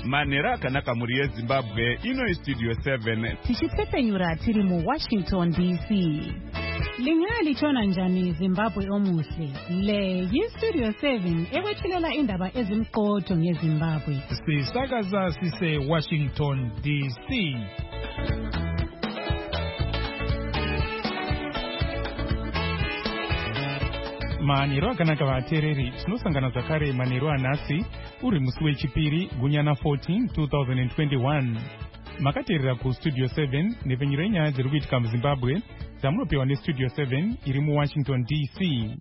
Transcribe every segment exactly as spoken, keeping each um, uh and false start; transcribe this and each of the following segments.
manhero akanaka muri yezimbabwe. Ino studio seven tichitsepenyura tiri mu Washington D C. Lingalitshona njani Zimbabwe omuhle? Le yi-Studio seven ekwethilela indaba ezimqotho ngeZimbabwe. Sisakaza sise Washington D C. Manhero akanaka vateereri, tinosangana zvakare manhero anhasi uri musi wechipiri gunyana fourteen twenty twenty-one. Makateerera kuStudio seven nepfenyuro yenyaya dziri kuitika muZimbabwe dzamunopiwa neStudio seven iri muWashington D C.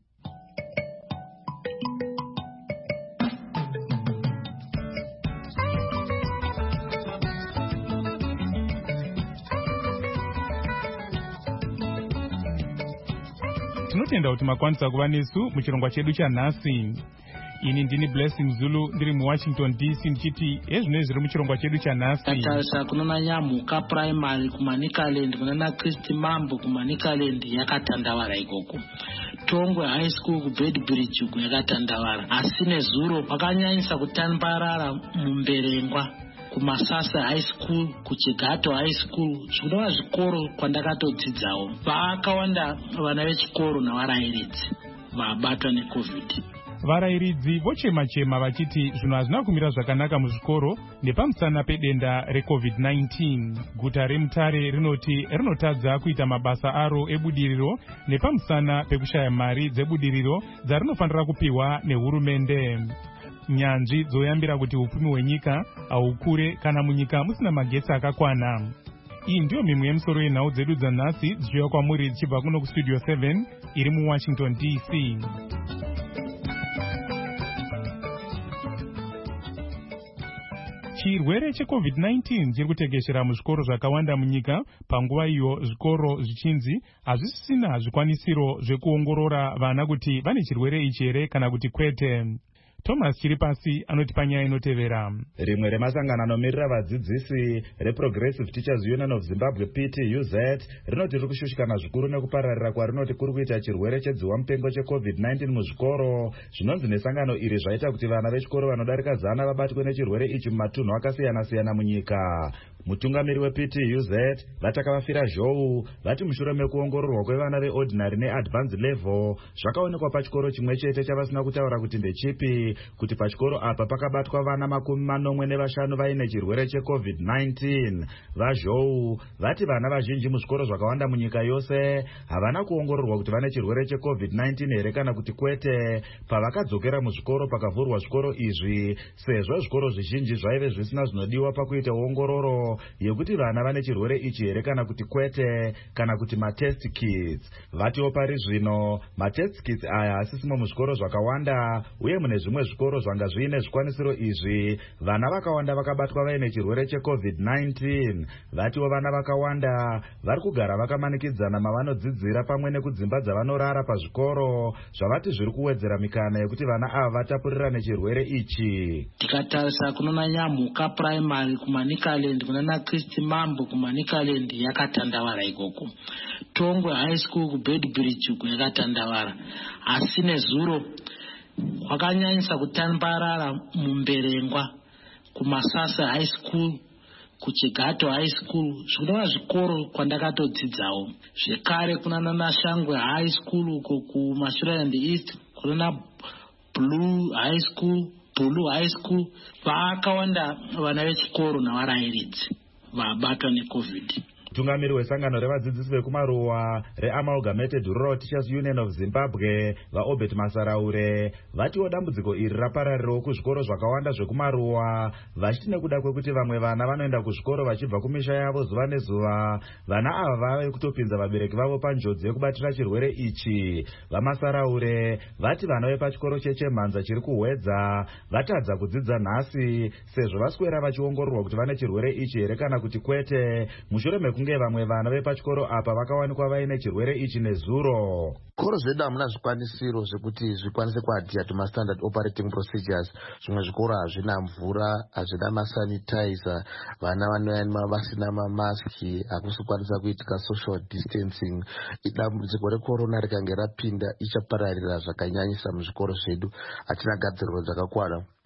Tinotenda kuti makwanisa kuva nesu muchirongwa chedu chanhasi. Ini ndini Blessing Zulu ndiri muWashington D C ndichiti ezvino zviri muchirongwa chedu chanhasi. Tatarisa kunana Nyamuka Primary kuManikaland kunana Christy Mambo kuManikaland yakatandavara ikoko. Tongwe High School kuBedbridge yakatandavara. Asi nezuro wakanyanyisa kutambarara mumberengwa kuMasasa High School kuChigato High School zvinova zvikoro kwandakatodzidzawo. Vakawanda vana vechikoro navarairidzi vabatwa neCovid. Varairidzi vochema-chema vachiti zvinhu hazvina kumira zvakanaka muzvikoro nepamusana pedenda reCovid nineteen. Guta reMutare rinoti rinotadza kuita mabasa aro ebudiriro nepamusana pekushaya mari dzebudiriro dzarinofanira kupiwa nehurumende. Nyanzvi dzoyambira kuti upfumi hwenyika haukure kana munyika musina magetsi akakwana. Iyi ndiyo mimwe yemisoro yenhau dzedu dzanhasi dzichiuya kwamuri dzichibva kuno kuStudio seven iri muWashington D C. Chirwere cheCovid nineteen chiri kutekeshera muzvikoro zvakawanda munyika panguva iyo zvikoro zvichinzi hazvisisina zvikwanisiro zvekuongorora vana kuti vane chirwere ichi here kana kuti kwete. Thomas Chiripasi anoti panyaya inotevera. Rimwe remasangano anomirira vadzidzisi reProgressive Teachers Union of Zimbabwe P T U Z rinoti riri kushushikana zvikuru nekupararira kwarinoti kuri kuita chirwere chedziwa mupengo cheCovid nineteen muzvikoro. Zvinonzi nesangano iri zvaita kuti vana vechikoro vanodarika zana vabatwe nechirwere ichi mumatunhu akasiyana-siyana munyika. Mutungamiri weP T U Z vatakavafira zhou vati mushure mekuongororwa kwevana veordinary neadvanced level zvakaonekwa pachikoro chimwe chete chavasina kutaura kuti ndechipi kuti pachikoro apa pakabatwa vana makumi manomwe nevashanu vaine chirwere cheCovid nineteen. Vazhou vati vana vazhinji muzvikoro zvakawanda munyika yose havana kuongororwa kuti vane chirwere cheCovid nineteen here kana kuti kwete pavakadzokera muzvikoro pakavhurwa zvikoro izvi, sezvo zvikoro zvizhinji zvaive zvisina zvinodiwa pakuita ongororo yekuti vana vane chirwere ichi here kana kuti kwete kana kuti matest kits. Vatiwo pari zvino matest kits aya hasisimo muzvikoro zvakawanda uye mune zvimwe zvikoro zvanga zviine zvikwanisiro izvi vana vakawanda vakabatwa vaine chirwere cheCovid nineteen. Vatiwo vana vakawanda vari kugara vakamanikidzana mavanodzidzira pamwe nekudzimba dzavanorara pazvikoro zvavati zviri kuwedzera mikana yekuti vana ava vatapurira nechirwere ichi. Tikatarisa kunana Nyamuka Primary kuManikaland kunana Christy Mambo kuManikaland yakatandavara ikoko. Tongwe High School kuBedbridge yakatandavara. Asi nezuro wakanyanyisa kutambarara mumberengwa kuMasasa High School kuChigato High School zvinova zvikoro kwandakatodzidzawo. Zvekare kunana Nashangwe High School uko kuMashureland East kunana Blue High School Blue High School vakawanda vana vechikoro navarairidzi vabatwa neCovid. Mutungamiri wesangano revadzidzisi vekumaruwa reAmalgamated Rural Teachers Union of Zimbabwe vaObert Masaraure vatiwo dambudziko iri rapararirawo kuzvikoro zvakawanda zvekumaruwa vachiti nekuda kwekuti vamwe vana vanoenda kuzvikoro vachibva kumisha yavo zuva nezuva, vana ava vave kutopinza vabereki vavo panjodzi yekubatira chirwere ichi. VaMasaraure vati vana vepachikoro chechemhanza chiri kuhwedza vatadza kudzidza nhasi sezvo vaswera vachiongororwa kuti vane chirwere ichi here kana kuti kwete mushure mekunge vamwe vana vepachikoro apa vakawanikwa vaine chirwere ichi nezuro. Zvikoro zvedu hamuna zvikwanisiro zvekuti zvikwanise kuadhira to standard operating procedures. Zvimwe zvikoro hazvina mvura, hazvina masanitizer, vana vanoyama vasina mamaski, hakusi kukwanisa kuitika social distancing. Dambudziko recorona rikange rapinda ichapararira zvakanyanyisa muzvikoro zvedu, hatina gadziriro dzakakwana.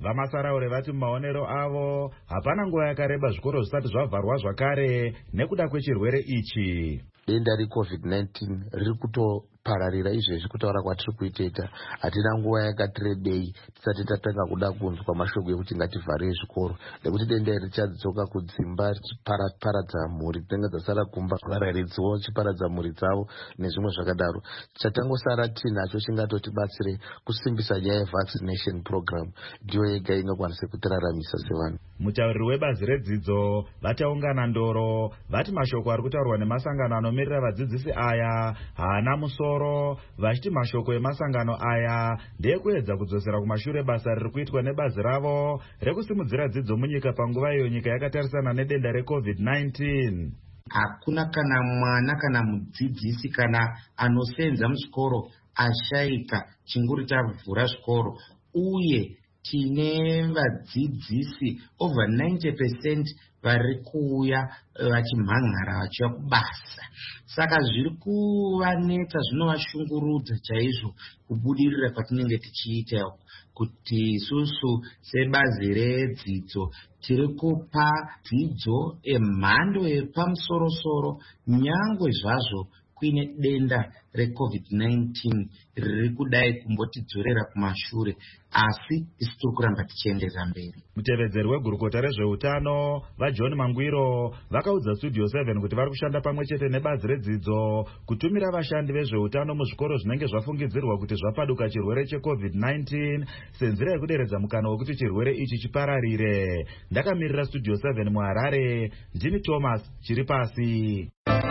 Vamasaraure vati mumaonero avo hapana nguva yakareba zvikoro zvisati zvavharwa zvakare nekuda kwechirwere ichi. Denda recovid nineteen riri kutopararira izvezvi kutaura kwatiri kuitoita. Hatina nguva yakati rebei tisati tatanga kuda kunzwa mashoko ekuti ngativhare zvikoro, nekuti denda iri richadzoka kudzimba richiparadza mhuri dzinenge dzasara kumba, varaidziwo vachiparadza mhuri dzavo nezvimwe zvakadaro. Chatangosara tinacho chingatotibatsire kusimbisa nyaya yevaccination program, ndiyo yega ingakwanisa kutiraramisa sevanhu. Mutauriri webazi redzidzo vataungana ndoro vati mashoko ari kutaurwa nemasangano anomirira vadzidzisi aya haana musoro, vachiti mashoko emasangano aya ndeyekuedza kudzosera kumashure basa riri kuitwa nebazi ravo rekusimudzira dzidzo munyika panguva iyo nyika yakatarisana nedenda recovid nineteen. Hakuna kana mwana kana mudzidzisi kana anosenza muchikoro ashaika chinguri chavhura zvikoro, uye tine vadzidzisi over ninety percent vari kuuya vachimhanhara vachiuya kubasa. Saka zviri kuvanetsa, zvinovashungurudza chaizvo kubudirira kwatinenge tichiita, kuti isusu sebazi redzidzo tiri kupa dzidzo emhando yepamusoro-soro nyangwe zvazvo kuine denda recovid nineteen riri kudai kumbotidzorera kumashure, asi isi tiri kuramba tichienderera mberi. Mutevedzeri wegurukota rezveutano vaJohn Mangwiro vakaudza Studio seven kuti vari kushanda pamwe chete nebazi redzidzo kutumira vashandi vezveutano muzvikoro zvinenge zvafungidzirwa kuti zvapaduka chirwere checovid nineteen senzira yekuderedza mukana wekuti chirwere ichi chipararire. Ndakamirira Studio seven muHarare, ndini Thomas Chiripasi.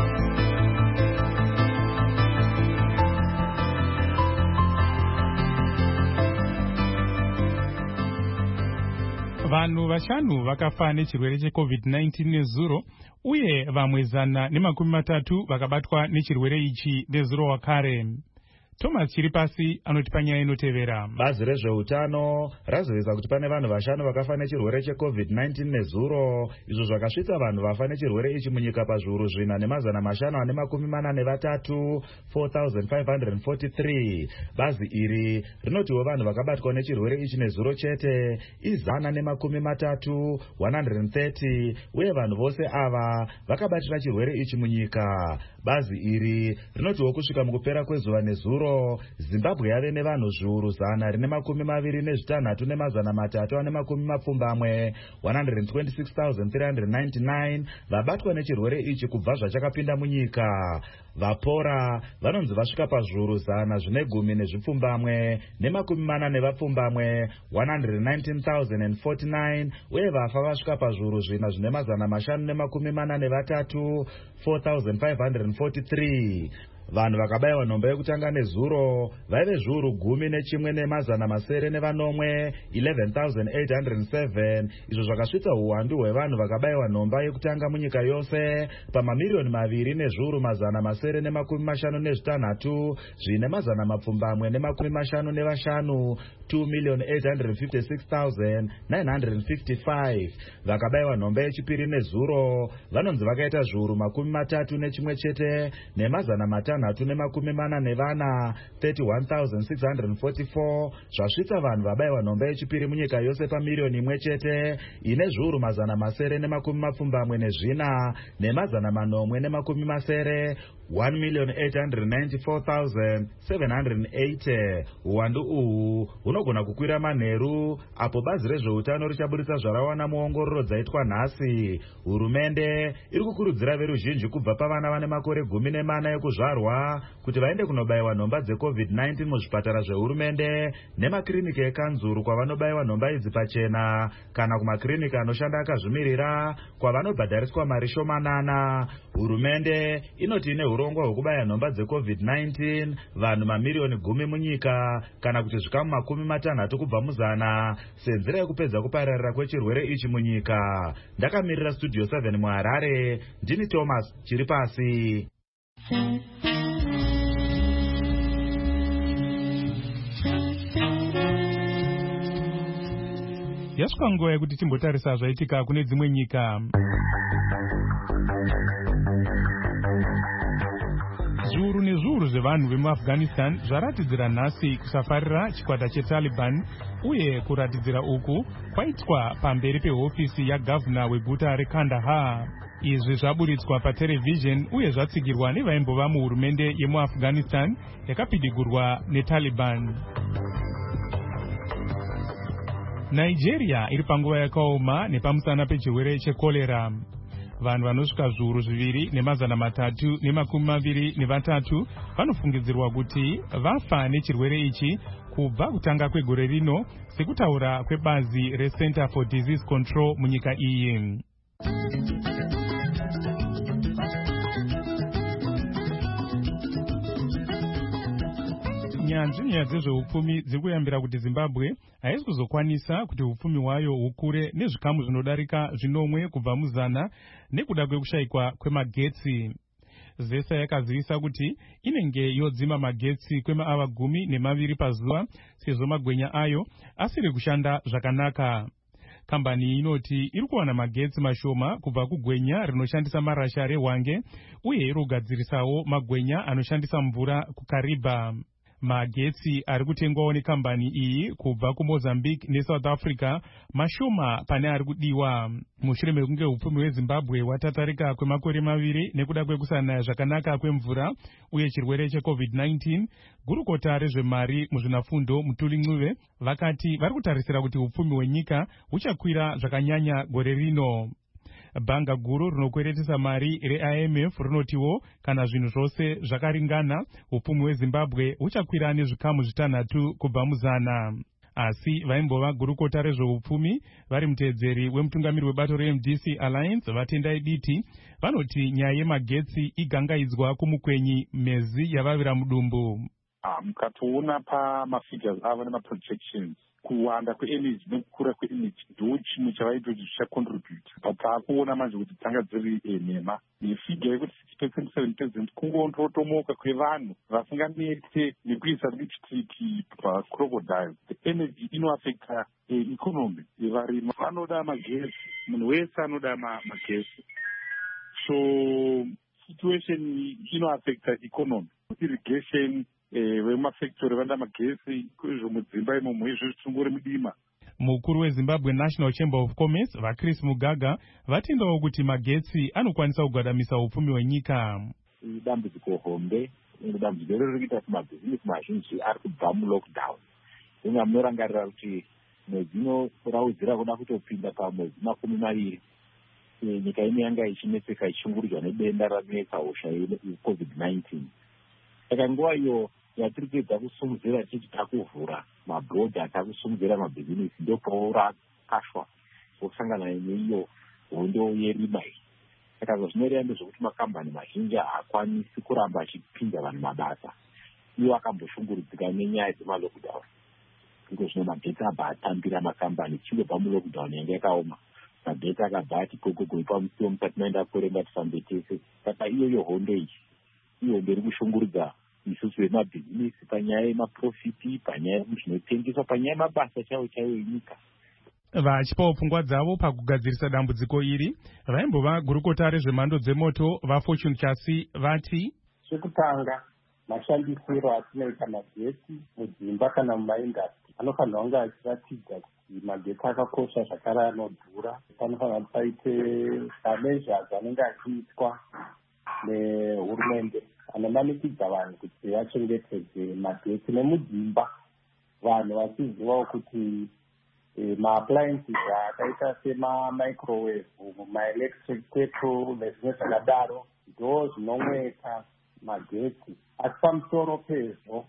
Vanhu vashanu vakafa nechirwere checovid nineteen nezuro, uye vamwe zana nemakumi matatu vakabatwa nechirwere ichi nezuro wakare. Thomas Chiripasi anotipa nyaya inotevera. Bazi rezveutano razivisa kuti pane vanhu vashanu vakafa nechirwere checovid nineteen nezuro, izvo zvakasvitsa vanhu vafa nechirwere ichi munyika pazviuru zvina nemazana mashanu ane makumi mana nevatatu, four thousand five hundred forty-three. Bazi iri rinotiwo vanhu vakabatwa nechirwere ichi nezuro chete izana nemakumi matatu, one hundred thirty, uye vanhu vose ava vakabatira chirwere ichi munyika. Bazi iri rinotiwo kusvika mukupera kwezuva nezuro Zimbabwe yave nevanhu zviuru zana rine makumi maviri nezvitanhatu nemazana matatu ane makumi mapfumbamwe, one hundred twenty-six thousand three hundred ninety-nine vabatwa nechirwere ichi kubva zvachakapinda munyika. Vapora vanonzi vasvika pazviuru zana zvine gumi nezvipfumbamwe nemakumi mana nevapfumbamwe, one hundred nineteen thousand forty-nine, uye vafa vasvika pazviuru zvina zvine mazana mashanu nemakumi mana nevatatu, four thousand five hundred forty-three. Vanhu vakabayiwa nhombo yekutanga nezuro vaive zviuru gumi nechimwe nemazana masere nevanomwe, eleven thousand eight hundred seven, izvo zvakasvitsa uwandu hwevanhu vakabayiwa nhomba yekutanga munyika yose pamamiliyoni maviri nezviuru mazana masere nemakumi mashanu nezvitanhatu zvine mazana mapfumbamwe nemakumi mashanu nevashanu, two million eight hundred fifty-six thousand nine hundred fifty-five. Vakabayiwa nhomba yechipiri nezuro vanonzi vakaita zviuru makumi matatu nechimwe chete nemazana matanu nhatu nemakumi mana nevana, thirty-one thousand six hundred forty-four. Zvasvitsa vanhu vabayiwa nhomba yechipiri munyika yose pamiliyoni imwe chete ine zviuru mazana masere nemakumi mapfumbamwe nezvina nemazana manomwe nemakumi masere, one million eight hundred ninety-four thousand seven hundred eighty. Uwandu uhu hunogona kukwira manheru apo bazi rezveutano richabudisa zvarawana muongororo dzaitwa nhasi. Hurumende iri kukurudzira veruzhinji kubva pavana vane makore gumi nemana ekuzvarwa kuti vaende kunobayiwa nhomba dzecovid nineteen muzvipatara zvehurumende nemakiriniki ekanzuru kwavanobayiwa nhomba idzi pachena, kana kumakiriniki anoshanda akazvimirira kwavanobhadhariswa mari shomanana. Hurumende inoti ine urongwa hwekubaya nhomba dzecovid nineteen vanhu mamiliyoni gumi munyika, kana kuti zvikamu makumi matanhatu kubva muzana, senzira yekupedza kupararira kwechirwere ichi munyika. Ndakamirira Studio seven muHarare, ndini Thomas Chiripasi. Yasvika nguva yekuti timbotarisa zvaitika kune dzimwe nyika. zviuru nezviuru zvevanhu vemuafghanistan zvaratidzira nhasi kusafarira chikwata chetaliban uye kuratidzira uku kwaitwa pamberi pehofisi yagavhuna weguta rekandahar. Izvi zvaburitswa paterevhizheni uye zvatsigirwa nevaimbova muhurumende yemuafghanistan yakapidigurwa netaliban. Nigeria iri panguva yakaoma nepamusana pechirwere chekorera. Vanhu vanosvika zviuru zviviri nemazana matatu nemakumi maviri nevatatu vanofungidzirwa kuti vafa nechirwere ichi kubva kutanga kwegore rino, sekutaura kwebazi reCenter for Disease Control munyika iyi. Nyanzvi nyaya dzezveupfumi dziri kuyambira kuti Zimbabwe haisi kuzokwanisa kuti upfumi hwayo hukure nezvikamu zvinodarika zvinomwe kubva muzana nekuda kwekushayikwa kwemagetsi. Zesa yakazivisa kuti inenge yodzima magetsi kwemaava gumi nemaviri pazuva sezvo magwenya ayo asiri kushanda zvakanaka. Kambani inoti iri kuwana magetsi mashoma kubva kugwenya rinoshandisa marasha rehwange uye iri kugadzirisawo magwenya anoshandisa mvura kuKariba. Magetsi ari kutengwawo nekambani iyi kubva kuMozambique neSouth Africa mashoma pane ari kudiwa. Mushure mekunge upfumi hweZimbabwe hwatatarika kwemakore maviri nekuda kwekusanaya zvakanaka kwemvura uye chirwere checovid nineteen, gurukota rezvemari muzvinafundo Mutuli Ncube vakati vari kutarisira kuti upfumi hwenyika huchakwira zvakanyanya gore rino. Bhanga guru rinokweretesa mari reI M F rinotiwo kana zvinhu zvose zvakaringana upfumi hweZimbabwe huchakwira nezvikamu zvitanhatu kubva muzana. Asi vaimbova gurukota rezveupfumi vari muteedzeri wemutungamiri webato reM D C Alliance vatendai diti vanoti nyaya yemagetsi igangaidzwa kumukwenyi mezi yavavira mudumbu. Ah, mukatoona pamafigures avo nemaprojections kuwanda kweenergy nekukura kweenergy ndo chimwe chavaita kuti zvichacontribute pataakuona manje kuti dzanga dziri nhema nefigure yekuti six percent seven percent kungototomoka kwevanhu vasinganetse nekuisa lipstick pacrocodiles. The energy inoaffecta economy yevarimi. Vanoda magesi, munhu wese anoda magesi, so situation inoaffecta economy. Irrigation vemafactory vanda magesi kwezvo mudzimba imomo izvo zvitungure mudima. Mukuru weZimbabwe National Chamber of Commerce vaChris Mugaga vatendawo kuti magetsi anokwanisa kugwadamisa upfumi hwenyika. Dambudziko hombe dambudziko riri kuita kuti mabhizinesi mazhinji ari kubva mulockdown. Unga munorangarira kuti mwedzi inoraudzira kuda kutopinda pamwedzi makumi maviri nyika ino yanga ichinetseka ichishungurudzwa nedenda ranetsa hosha yecovid nineteen. Saka nguva iyo yatiri kuedza kusimudzira tichi takuvhura mabhodha takusimudzira mabhizinesi ndoparakashwa kusangana neiyo hondo yerima iyi. Saka zvinoreva ndezvekuti makambani mazhinji haakwanisi kuramba achipinda vanhu mabasa. Iwo akamboshungurudzika nenyaya dzemalockdown. Ndiko zvino magetsi abva atambira makambani chingobva mulockdown yanga yakaoma. Magetsi akabva ati gogogoi pamusiwo musati maenda kurenga tifambe tese. Saka iyoyo hondo iyi iyo ndiri kushungurudza isusu vemabhizinesi panyaya yemaprofiti, panyaya yezvinotengeswa, panyaya yemabasa chaiwo chaiwo enyika. Vachipawo pfungwa dzavo pakugadzirisa dambudziko iri vaimbova gurukota rezvemhando dzemoto vaFortune Chasi vati chekutanga mashandisiro atinoita magetsi mudzimba kana mumaindastri anofanira kunge achiratidza kuti magetsi akakosha zvakare anodhura. Panofanira paite mameasures anenge achiitwa nehurumende anomanikidza vanhu kuti vachengetedze magetsi nemudzimba, vanhu vachizivawo kuti maappliances akaita semamicrowave, maelectric kettle nezvimwe zvakadaro ndo zvinomweta magetsi. Asi pamusoro pezvo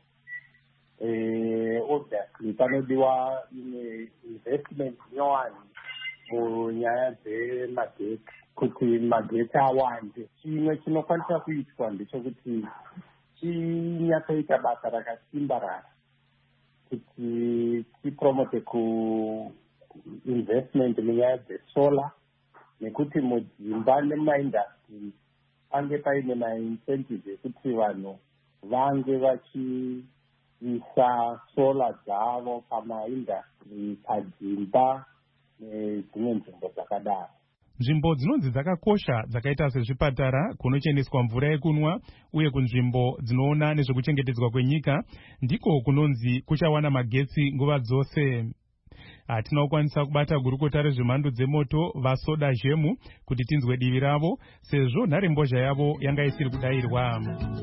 obviously panodiwa investment nyowani munyaya dzemagetsi kuti magetsi awande. Chimwe chinokwanisa kuitwa ndechekuti chinyatsoita basa rakasimbarara kuti tipromote kuinvestment munyaya dzesolar, nekuti mudzimba nemumaindastri pange paine maincentives ekuti vanhu vange vachiisa solar dzavo pamaindastri, padzimba nedzimwe nzvimbo dzakadaro. Nzvimbo dzinonzi dzakakosha dzakaita sezvipatara, kunocheneswa mvura yekunwa uye kunzvimbo dzinoona nezvekuchengetedzwa kwenyika ndiko kunonzi kuchawana magetsi nguva dzose. Hatina kukwanisa kubata gurukota rezvemhando dzemoto vaSoda Zhemu kuti tinzwe divi ravo sezvo nharembozha yavo yanga isiri kudayirwa.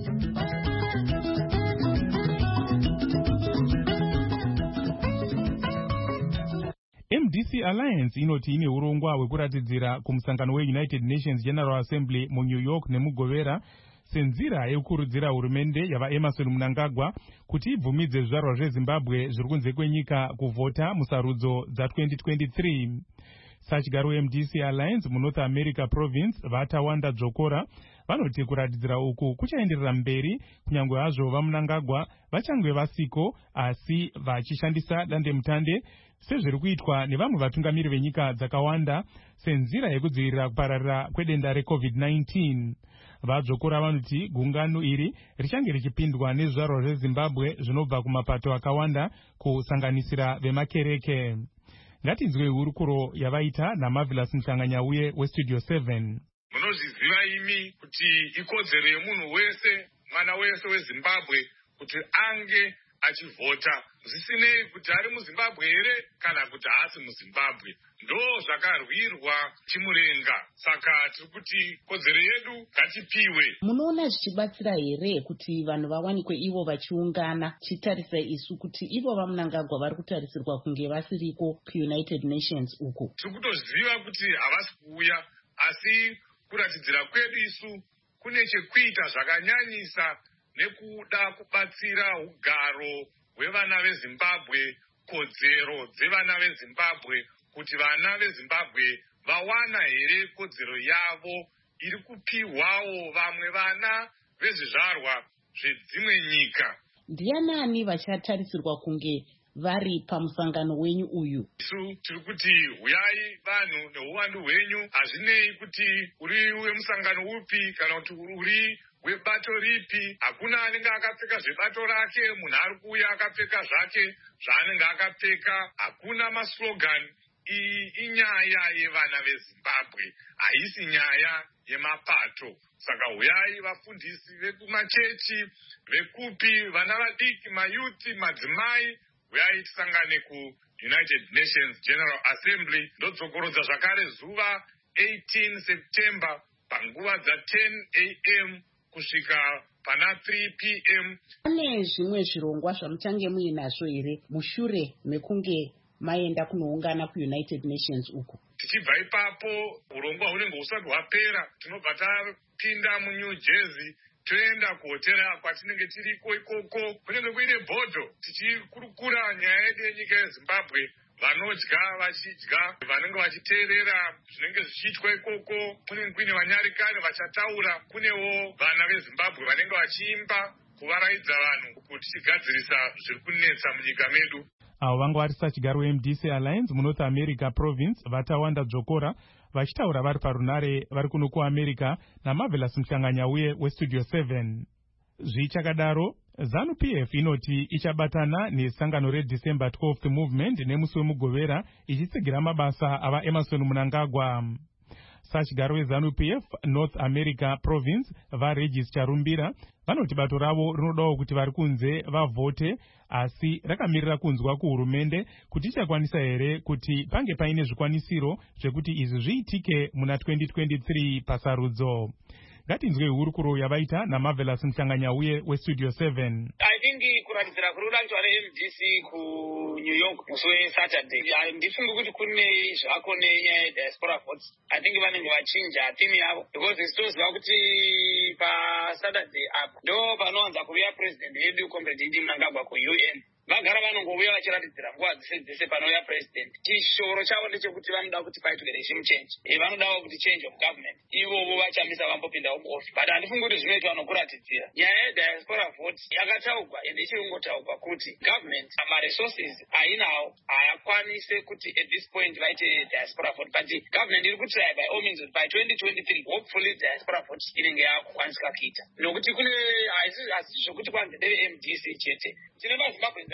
M D C Alliance inoti ine urongwa hwekuratidzira kumusangano weUnited Nations General Assembly muNew York nemugovera senzira yekukurudzira hurumende yavaEmerson Mnangagwa kuti ibvumidze zvizvarwa zveZimbabwe zviri kunze kwenyika kuvhota musarudzo dza-twenty twenty-three. Sachigaro M D C Alliance muNorth America Province vaTawanda Dzokora vanoti kuratidzira uku kuchaenderera mberi kunyange hazvo vaMnangagwa vachangwe vasiko asi vachishandisa dandemutande sezviri kuitwa nevamwe vatungamiri venyika dzakawanda senzira yekudzivirira kupararira kwedenda reCovid nineteen. Vadzokora vanoti gungano iri richange richipindwa nezvizvarwa zveZimbabwe zvinobva kumapato akawanda kusanganisira vemakereke. Ngatinzwe hurukuro yavaita naMarvelous Mhlanganyauye weStudio seven. Munozviziva imi kuti ikodzero yemunhu wese, mwana wese weZimbabwe kuti ange achivhota, zvisinei kuti ari muZimbabwe here kana kuti haasi muZimbabwe. Ndo zvakarwirwa chimurenga. Saka tiri kuti kodzero yedu ngatipiwe. Munoona zvichibatsira here kuti vanhu vawanikwe ivo vachiungana chitarisa isu kuti ivo vaMnangagwa vari kutarisirwa kunge vasiriko kuUnited Nations uku? Tiri kutoziva kuti havasi kuuya, asi kuratidzira kwedu isu kune chekuita zvakanyanyisa nekuda kubatsira ugaro hwevana veZimbabwe, kodzero dzevana veZimbabwe, kuti vana veZimbabwe vawana here kodzero yavo iri kupihwawo vamwe vana vezvizvarwa zvedzimwe nyika. Ndianani vachatarisirwa kunge vari pamusangano wenyu uyu? Isu tiri kuti huyai vanhu neuwandu hwenyu, hazvinei kuti uri wemusangano upi kana kuti uri webato ripi. Hakuna anenge akapfeka zvebato rake, munhu ari kuuya akapfeka zvake zvaanenge akapfeka. Hakuna maslogan. Iyi inyaya yevana veZimbabwe, haisi nyaya yemapato. Saka huyai vafundisi vekumachechi, vekupi, vana vadiki, mayuthi, madzimai, huyai tisangane kuUnited Nations General Assembly. Ndodzokorodza zvakare zuva eighteen September panguva dza-ten a m kusvika pana three p m. Pane zvimwe zvirongwa zvamuchange muinazvo here mushure mekunge maenda kunoungana kuUnited Nations uku? Tichibva ipapo urongwa hunenge husati hwapera, tinobva tapinda muNew Jersey toenda kuhotera kwatinenge tiriko ikoko. Kunenge kuine bhodho tichikurukura nyaya yedu yenyika yeZimbabwe, vanodya vachidya, vanenge vachiteerera zvinenge zvichiitwa ikoko. Kunenge kuine vanyarikani vachataura, kunewo vana veZimbabwe vanenge vachiimba kuvaraidza vanhu kuti tigadzirisa zviri kunetsa munyika medu. Avo vanga vari sachigaro M D C Alliance muNorth America Province vaTawanda Dzokora vachitaura vari parunare vari kuno kuAmerica naMarvelous Mhlanganyauye weStudio seven. Zvichakadaro, ZANU-P F inoti ichabatana nesangano reDecember twelfth Movement nemusi wemugovera ichitsigira mabasa avaEmerson Mnangagwa. Sachigaro weZANU-P F North America Province vaRegis Charumbira vanoti bato ravo rinodawo kuti vari kunze vavhote, asi rakamirira kunzwa kuhurumende kuti ichakwanisa here kuti pange paine zvikwanisiro zvekuti izvi zviitike muna twenty twenty-three pasarudzo. Ngatinzwe hurukuro yavaita naMarvelous Mhlanganyauye weStudio seven. I think kuratidzira kuri kuitwa neM D C kuNew York musi weSaturday, ndifunga kuti kune zvako nenyaya yediaspora votes. I think vanenge vachinja timu yavo because isitoziva kuti paSaturday apo ndo panowanza kuuya president yedu comrade Idi Mnangagwa kuU N. Vagara vanongouya vachiratidzira nguva dzese dzese panouya president. Chishoro chavo ndechekuti vanoda kuti paitwe regime change. E vanodawo kuti change of government. Ivovo vachamisa vambopinda muoffice. But handifungi kuti zvinoitwa nokuratidzira. Nyaya yediaspora vote yakataurwa ende ichirungotaurwa kuti government amaresources ainawo hayakwanise kuti at this point vaite diaspora vote. But government iri kutry by all means by twenty twenty-three hopefully diaspora vote inenge yakukwanisika kuita. Nokuti kune hazisi zvokuti kwanze deve M D C chete. Tine maZimbabwe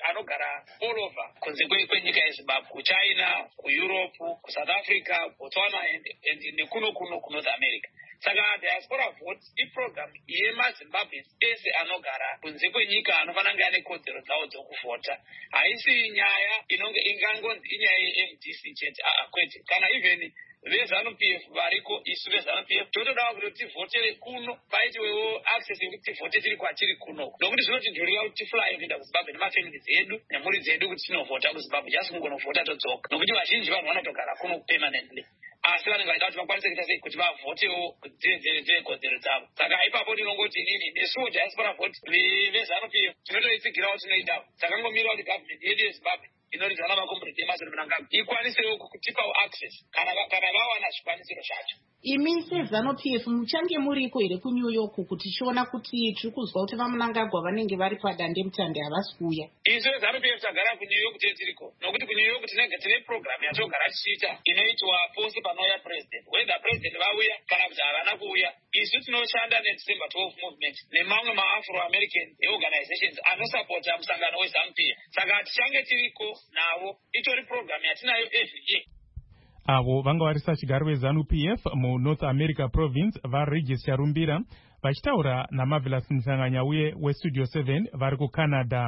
anogara all over kunze kwenyika yezimbabwe, kuchina, kueurope, kusouth africa, botswana nekuno kuno kunorth america. Saka diaspora votes iprogram yemazimbabweans ese anogara kunze kwenyika anofana kunge ane kodzero dzawo dzokuvhota. Haisi nyaya inonge ingangonzi inyaya ye-M D C chete, aa kwete. Kana even vezanu P F variko, isu vezanu P F totodawo kuti tivhotere kuno, paitiwewo access yekuti tivhote tiri kwatiri kuno, nokuti zvinotidhurira kuti tifly kuenda kuzimbabwe nemafamily dzedu nemhuri dzedu kuti tinovhota kuzimbabwe, just kungonovhota todzoka, nokuti vazhinji vanhu vanotogara kuno permanently. Asi vanenge vaida kuti vakwanise kuita sei kuti vavhotewo dzedzere kodzero dzavo. Saka ipapo tinongoti inini nesuwo diaspora vote vezanu P F tinotoitsigirawo tinoidawo. Takangomira kuti government yedu yezimbabwe inoridza namakombureti emazino mnangagwa ikwanisewo kutipawo access kana kana vawana zvikwanisiro zvacho. Imi sezanu P F muchange muriko here kuNew York kuti tichiona kuti tiri kuzwa kuti vamunangagwa vanenge vari padande mutande havasi kuuya? Isu vezanu P F tagara kuNew York tiri tiriko, nokuti kuNew York tinenge tine program yatogara tichiita inoitwa pose panouya president, whether president vauya kana kuti havana kuuya. Isu tinoshanda neDecember twelve movement nemamwe maAfro-American organizations anosapota musangano wezanu P F. Saka tichange tiriko navo, itori program yatinayo every year. Avo vanga vari sachigaro vezanu P F mu North America province vaRegis Charumbira vachitaura naMarvelous Msanganya uye weStudio seven vari kuCanada.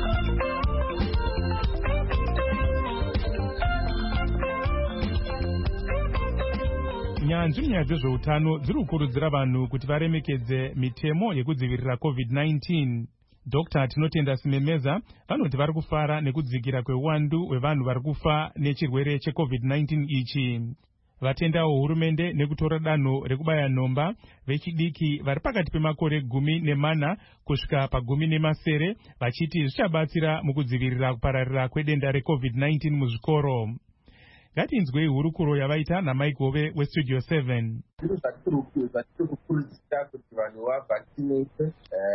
Nyanzvi nyaya dzezveutano dziri kukurudzira vanhu kuti varemekedze mitemo yekudzivirira COVID nineteen. Doctor Tinotenda Simemeza vanoti vari kufara nekudzikira kweuwandu hwevanhu vari kufa nechirwere cheCovid nineteen ichi. Vatendawo hurumende nekutora danho rekubaya nhomba vechidiki vari pakati pemakore gumi nemana kusvika pagumi nemasere vachiti zvichabatsira mukudzivirira kupararira kwedenda reCovid nineteen muzvikoro. Ngatinzwei hurukuro yavaita naMaigove weStudio seven. Zviro zvatiri kukurudzira kuti vanhu vavhaccinate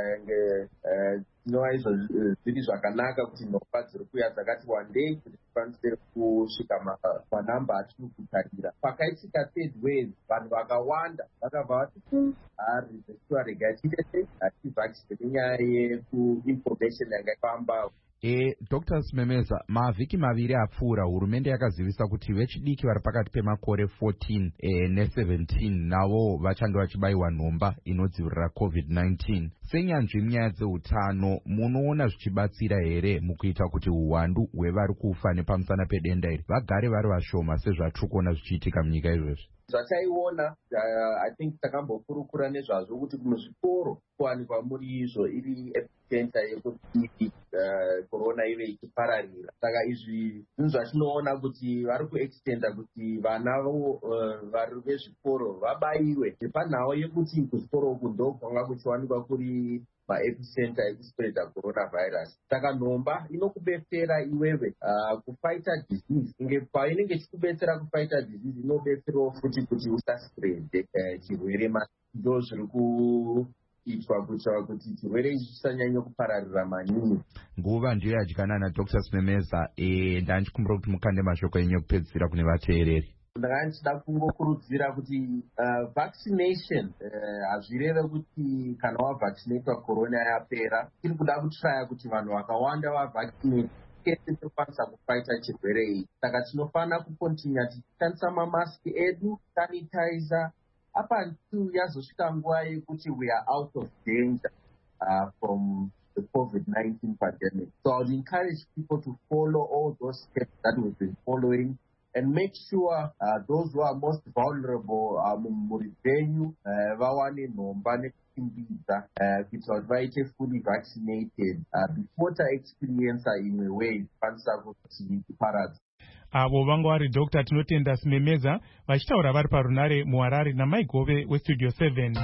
zvinova izvo zviri zvakanaka kuti nhomba dziri kuuya dzakati wandei kuti tikwanise kusvika manhamba atiri kutarira. Pakaitika third wave vanhu vakawanda vakabva vati hari zvesiwa regai tiite hativhaccinate nenyaya yekuinformation yanga ifamba. E, Doctor Simemeza, mavhiki maviri apfuura hurumende yakazivisa kuti vechidiki vari pakati pemakore fourteen e, ne-seventeen navo vachando vachibayiwa nhomba inodzivirira COVID nineteen. Senyanzvi munyaya dzeutano munoona zvichibatsira here mukuita kuti uwandu hwevari kufa nepamusana pedenda iri vagare vari vashoma sezvatiri kuona zvichiitika munyika izvezvi? Zvataiona uh, I think takambokurukura nezvazvo kuti muzvikoro kuwanikwa muri izvo iri epicenter yekuti uh, corona ive ichipararira. Saka izvi zvinhu zvatinoona kuti vari kuextenda kuti vana uh, vari vezvikoro vabayiwe nepanhau yekuti kuzvikoro uku ndo kwanga kuchiwanikwa kuri maepicenter ekuspreada coronavirus. Saka nhomba inokubetsera iwewe uh, kufighta disease. Inge painenge ichikubetsera kufighta disease inobetserawo futi kuti usaspread uh, chirwere. Ndo zviri kuitwa kuitira kuti chirwere ichi chisanyanya kupararira maningi. Nguva ndiyo yadyiana naDoctor Simemeza. E, ndanchikumbira kuti mukande mashoko enyu ekupedzisira kune vateereri. Ndanga ndichida kungokurudzira kuti uh, vaccination hazvireve uh, kuti kana wavaccinatwa corona yapera. Tiri kuda kutraya kuti vanhu vakawanda vavaccinate kese tinokwanisa kufighta chirwere ichi. Saka tinofana kukontinya tichishandisa mamaski edu, sanitizer, up until yazosvika nguva yekuti we are out of danger uh, from the COVID nineteen pandemic. So I would encourage people to follow all those steps that we've been following and make sure uh, those who are most vulnerable are muri venyu vawane nhomba nekusimbidza kuitira kuti vaite fully vaccinated uh, before taexperience imwe wave kwanisa kuti kuparadza. Avo vanga vari Doctor Tinotenda Simemeza vachitaura vari parunare muHarare naMaigove weStudio seven.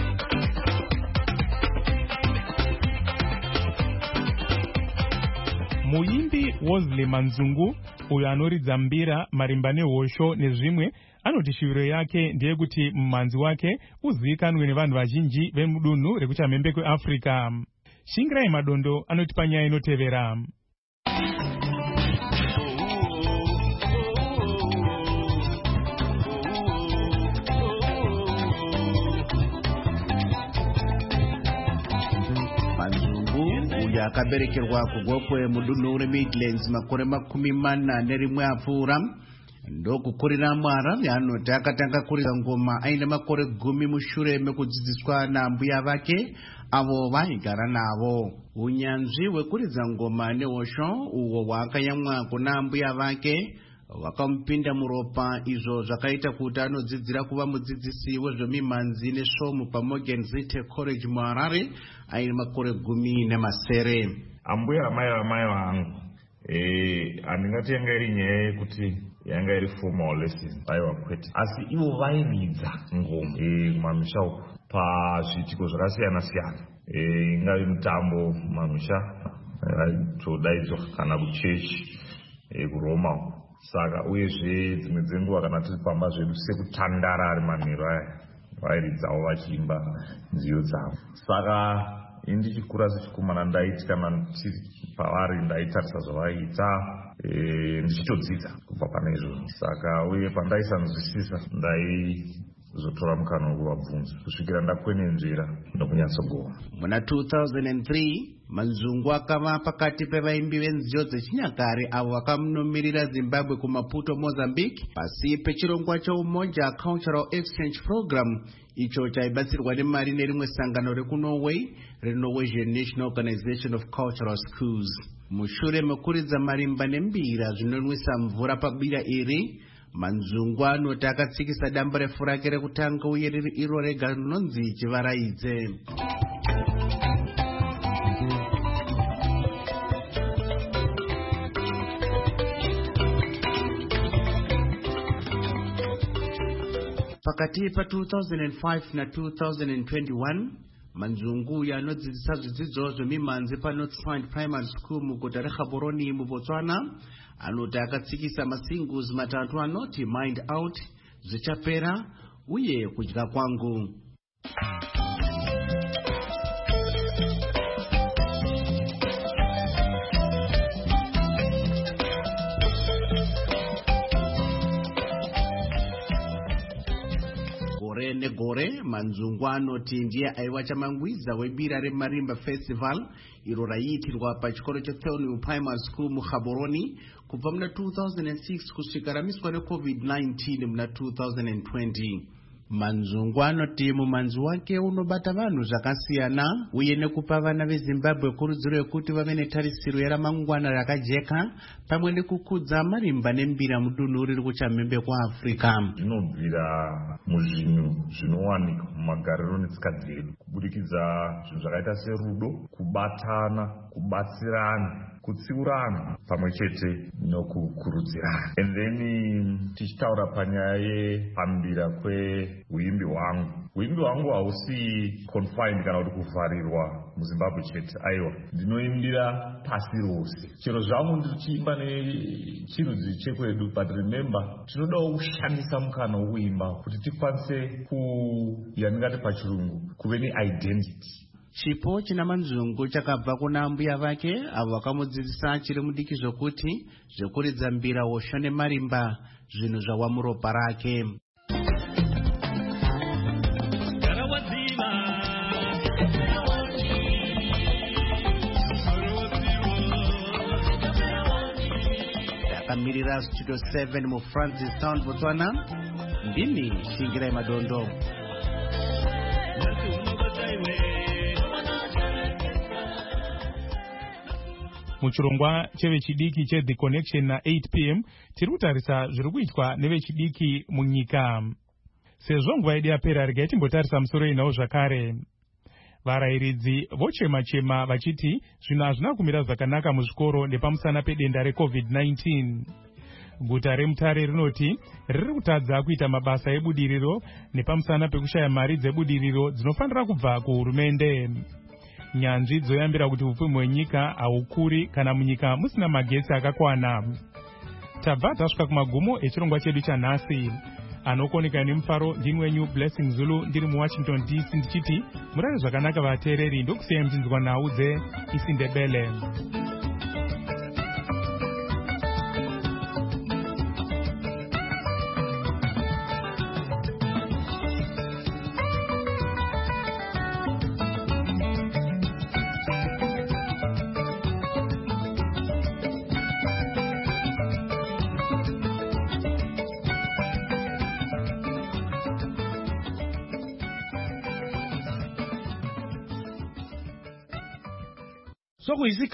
Muimbi Wozle Manzungu uyo anoridza mbira, marimba nehosho nezvimwe anoti shiviro yake ndeyekuti mumhanzi wake uzivikanwe nevanhu vazhinji vemudunhu rekuchamhembe kweAfrica. Shingirai Madondo anoti panyaya inotevera. uyu akaberekerwa kugokwe mudunhu reMidlands makore makumi mana nerimwe apfuura. Ndokukurira Mwara yanoti akatanga kurira ngoma aine makore gumi mushure mekudzidziswa nambuya vake avo vaigara navo. Unyanzvi hwekuridza ngoma nehosho uwo hwaakayamwa kuna mbuya vake vakamupinda muropa, izvo zvakaita kuti anodzidzira kuva mudzidzisi wezvemimhanzi nesvomu paMorgan Zite College muHarare aine makore gumi nemasere. Ambuya amai vamai vangu handingati yanga iri nyaya yekuti yanga iri formal lesson aiwa kwete, asi ivo vairidza ngoma kumamisha uko pazviitiko zvakasiyana siyana, ingave mutambo mamisha vaitodaidzwa kana kuchechi kuroma uko. Saka uyezve dzimwe dzenguva kana tiri pamba zvedu sekutandara ari manheru aya vairidzawo vachiimba nziyo dzavo. Saka indichikura sechikomana ndaiti kana tiri pavari ndaitarisa zvavaiita ndichitodzidza kubva pane izvozvo. Saka uye pandaisanzwisisa ndaizotora mukana wekuvabvunza kusvikira ndakwenenzvera nokunyatsogona. Muna two thousand three Manzungu akava pakati pevaimbi venziyo dzechinyakare avo vakamunomirira Zimbabwe kuMaputo, Mozambique pasi pechirongwa cheumoja Cultural Exchange Program, icho chaibatsirwa nemari nerimwe sangano rekuNorway reNorwegian National Organization of Cultural Schools. Mushure mekuridza marimba nembira zvinonwisa mvura pabira iri, Manzungu anoti akatsikisa damba refu rake rekutanga uye riri iro rega rinonzi Chivaraidze. Pakati pa two thousand five na two thousand twenty-one, Manzungu yanodzidzisa zvidzidzo zvemimhanzi pa Northside Primary School muguta reGaborone muBotswana anoti akatsikisa masingles matatu anoti Mind Out, Zvichapera uye Kudya Kwangu. Gore negore Manzungu anoti ndiye aiwachamangwiza webira reMarimba Festival iro raiitirwa pachikoro cheTheoniu Primary School muGaborone kubva muna two thousand six kusvika ramiswa neCovid nineteen muna two thousand twenty. Manzungu anoti mumanzi wake unobata vanhu zvakasiyana uye nekupa vana veZimbabwe kurudziro yekuti vave netarisiro yeramangwana rakajeka pamwe nekukudza marimba nembira mudunhu riri kuchamhembe kwaAfrica. Zvinobvira muzvinhu zvinowanika mumagariro netsika dzedu kubudikidza zvinhu zvakaita serudo, kubatana, kubatsirana, kutsiurana pamwe chete nokukurudzirana. And then tichitaura panyaya yepambira kweuimbi hwangu. Uimbi hwangu hausi confined kana kuti kuvharirwa muZimbabwe chete. Aiwa, ndinoimbira pasi rose. Chero zvangu ndichiimba nechirudzi chekwedu, but remember tinodawo kushandisa mukana wekuimba kuti tikwanise kuyandingati pachirungu kuve neidentity. Chipo china Manzungu chakabva kuna mbuya vake avo vakamudzidzisa achiri mudiki zvokuti zvekuridza mbira, hosho nemarimba zvinhu zvawa muropa rake. Akamirira Studio seven mu Francistown, Botswana, ndini Shingirai Madondo. Muchirongwa chevechidiki cheThe Connection na eight p m tiri kutarisa zviri kuitwa nevechidiki munyika. Sezvo nguva yedu yapera, regai timbotarisa musoro inawo zvakare. Varayiridzi vochema chema vachiti zvinhu hazvina kumira zvakanaka muzvikoro nepamusana pedenda reCovid nineteen. Guta reMutare rinoti riri kutadza kuita mabasa ebudiriro nepamusana pekushaya mari dzebudiriro dzinofanira kubva kuhurumende. Nyanzvi dzoyambira kuti upfumi hwenyika haukuri kana munyika musina magetsi akakwana. Tabva tasvika kumagumo echirongwa chedu chanhasi. Anokoneka nemufaro ndini wenyu Blessing Zulu ndiri muWashington D C ndichiti murare zvakanaka vateereri, ndokusiyai muchinzwa nhau dzeIsindebele. sokuyisikhathi